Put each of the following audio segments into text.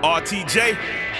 RTJ,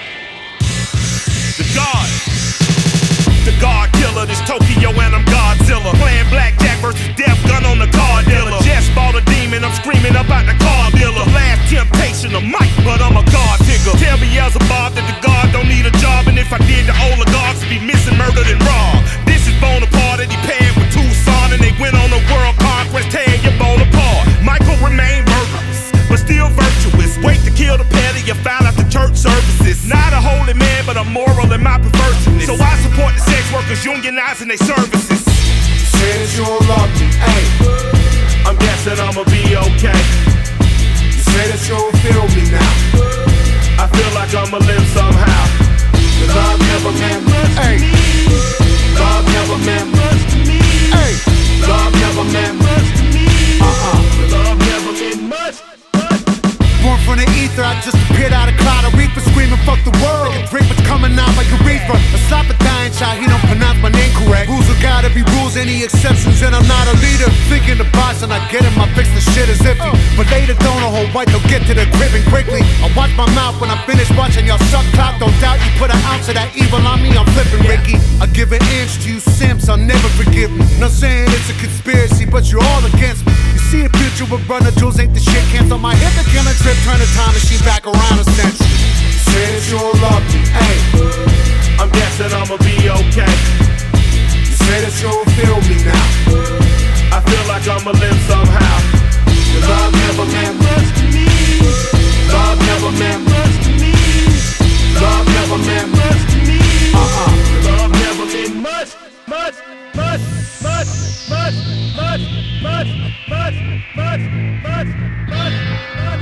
the God killer, this Tokyo and I'm Godzilla. Playing blackjack versus death, gun on the car dealer. Just bought a demon, I'm screaming up out the car dealer. Last temptation of Mike, but I'm a God figure. Tell Beelzebub that the God don't need a job, and if I did, the oligarchs would be missing, murdered, and robbed. This is Bonaparte that he paired with Tucson, and they went on a world conquest, tearing your bone apart. Michael remained murderous, but still virtuous. Wait to kill the petty, you found out the church services. Not a holy man, but a moral in my perverseness. So I support the sex workers unionizing their services. You say that you don't love me, ayy, I'm guessing I'ma be okay. you say that you don't feel me now. I feel like I'ma live somehow. The love never meant much to me. Love never meant much to me. Love never meant much to me. Love never meant much. Born from the ether, I just appeared out of cloud of reaper, screaming fuck the world. The drink was coming out like a reefer. A slap a dying child, he don't pronounce my name correct. Rules are gotta be rules, any exceptions, and I'm not a leader. Thinking the boss and I get him, I fix the shit as iffy. But later don't hold white, they'll get to the crib and quickly. I watch my mouth when I finish watching y'all suck clout. Don't doubt you put an ounce of that evil on me, I'm flipping Ricky. I give an inch to you simps, I'll never forgive me. Not saying it's a conspiracy, but you're all against me. You see a future with Brother Jules ain't the shit. Cancel my hit the killing trip, turn the time machine back around a century. You say that you don't love me, ayy, I'm guessing I'ma be okay. you say that you don't feel me now. I feel like I'ma live somehow. The love never meant much to me. Love never meant much to me. Love never meant much to me. Love never meant much, much, much, much, much, much, much, much, much, much, much, much.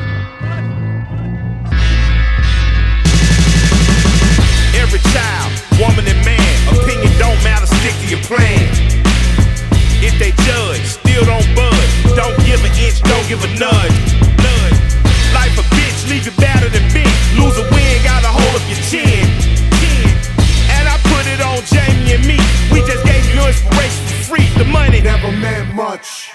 Every child, woman and man, opinion don't matter, stick to your plan. If they judge, still don't budge. Don't give an inch, don't give a nudge. Life a bitch, leave you battered and bent. Lose a win, got a hold of your chin. And I put it on Jamie and me. We just gave you inspiration for free. The money Never meant much.